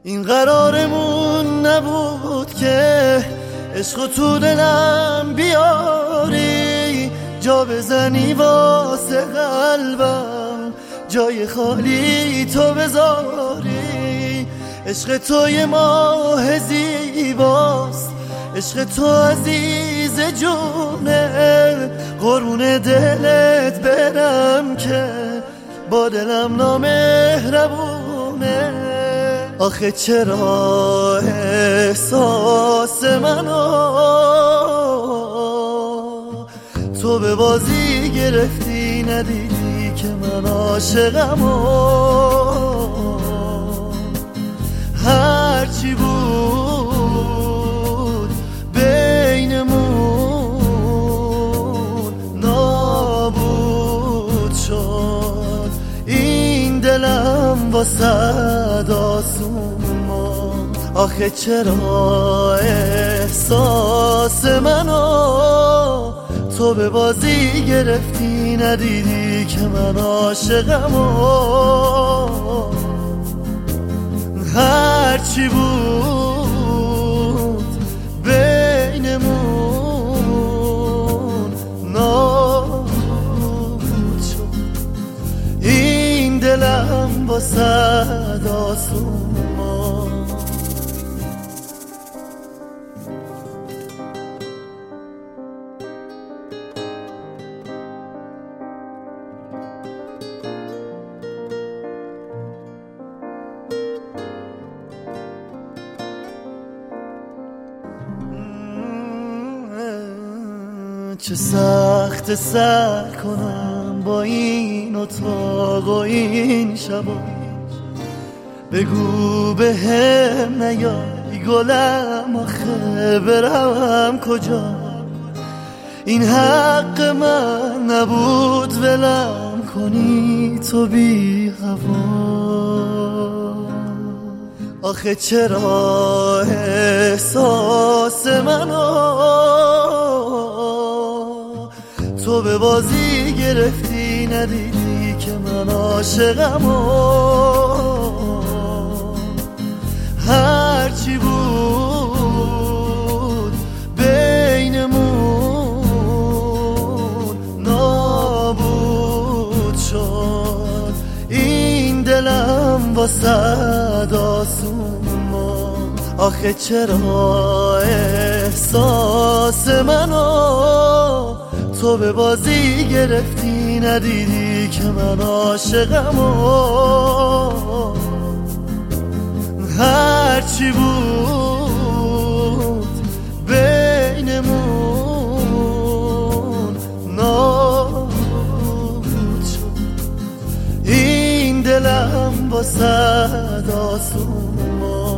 این قرارمون نبود که عشق تو دلم بیاری، جا بزنی واسه قلبم، جای خالی تو بذاری. عشق تو یه ماه زیباست، عشق تو عزیز جونه، قربون دلت برم که با دلم نامهربونه. آخه چرا احساس منو تو به بازی گرفتی، ندیدی که من عاشقمو. هرچی بود بینمون نابود شد، این دلم واسه آسوما. آخه چرا احساس منو تو به بازی گرفتی، ندیدی که من عاشقمو. هرچی بود بینمون نابود شد، این دلم واسه آسوما. چه سخت سر کنم با این اتاق و این شبا، بگو به هم نیای گلم، آخه برم کجا؟ این حق من نبود ولم کنی تو بی هوا. آخه چرا احساس منو تو به بازی گرفتی، ندیدی که من عاشقمو. هرچی بود بینمون نابود شد، این دلم واسه آسوما. آخه چرا احساس منو تو به بازی گرفتی، ندیدی که من عاشقمو. هرچی بود بینمون نابود شد، این دلم واسه آسوما.